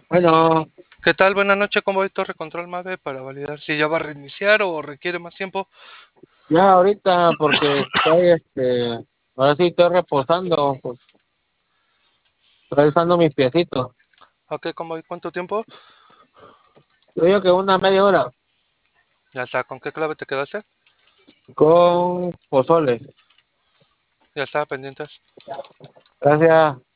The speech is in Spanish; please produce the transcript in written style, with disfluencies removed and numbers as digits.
Bueno, ¿Qué tal? Buenas noches, ¿cómo voy? Torre Control Mave para validar si ya va a reiniciar o requiere más tiempo. ya ahorita porque ahora sí estoy reposando, pues, estoy usando mis piecitos. Ok, ¿cómo voy? ¿Cuánto tiempo? Yo digo que una media hora Ya está, ¿con qué clave te quedaste? con pozole. Ya está, pendientes. Gracias.